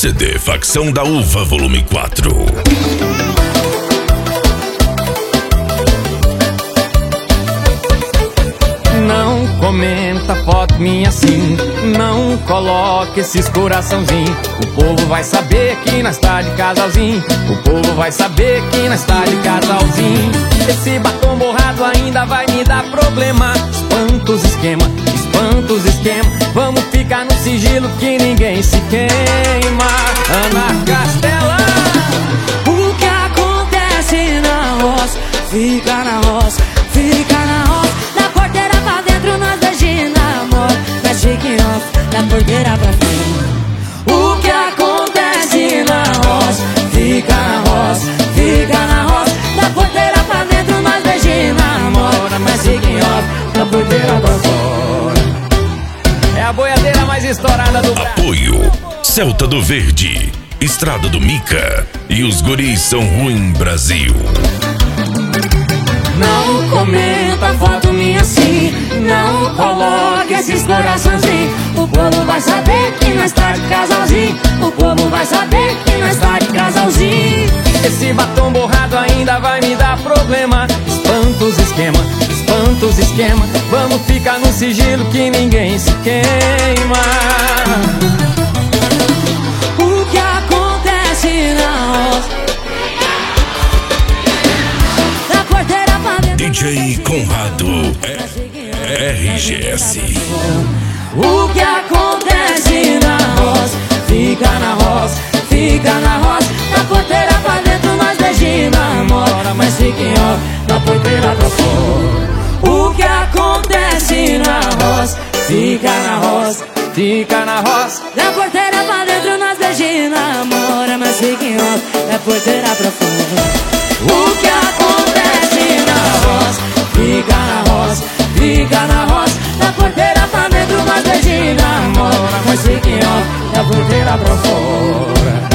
CD Facção da Uva Volume 4. Não comenta foto minha assim, não coloque esses coraçãozinho. O povo vai saber que nós tá de casalzinho. O povo vai saber que nós tá de casalzinho. Esse batom borrado ainda vai me dar problema. Espanta os esquema, espanta os esquema. Vamos ficar no sigilo que ninguém se queima. Ana Castela. O que acontece na roça, fica na roça, fica na roça. Da porteira pra dentro nós beijinhos na moda, mas chique off, da porteira pra frente. O que acontece na roça, fica na roça, fica na roça. Da porteira pra dentro nós beijinhos na moda, mas chique off, da porteira pra fora. É a boiadeira mais estourada do Brasil. Apoio Celta do Verde, Estrada do Mica e os guris são ruim Brasil. Não comenta foto minha assim, não coloque esses coraçãozinhos. O povo vai saber que nós tá de casalzinho. O povo vai saber que nós tá de casalzinho. Esse batom borrado ainda vai me dar problema. Espanta os esquema, espanta os esquema. Vamos ficar no sigilo que ninguém se queima. O que acontece na roça, da porteira pra dentro DJ Conrado RGS. o que acontece na roça, fica na roça, fica na roça. Da porteira pra dentro nós beijinhos namora, mas fiquem ó, da porteira pra fora. O que acontece na roça, fica na roça, Fica na roça. da porteira pra dentro nós beijinhos namora, mas fiquem ó, da porteira pra fora. O que acontece na roça, fica na roça, fica na roça. Da porteira pra dentro nós beijinhos namora, mas fiquem ó, da porteira pra fora.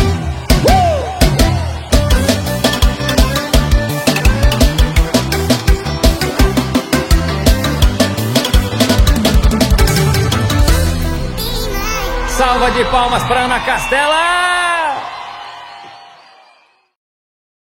Salva de palmas pra Ana Castela.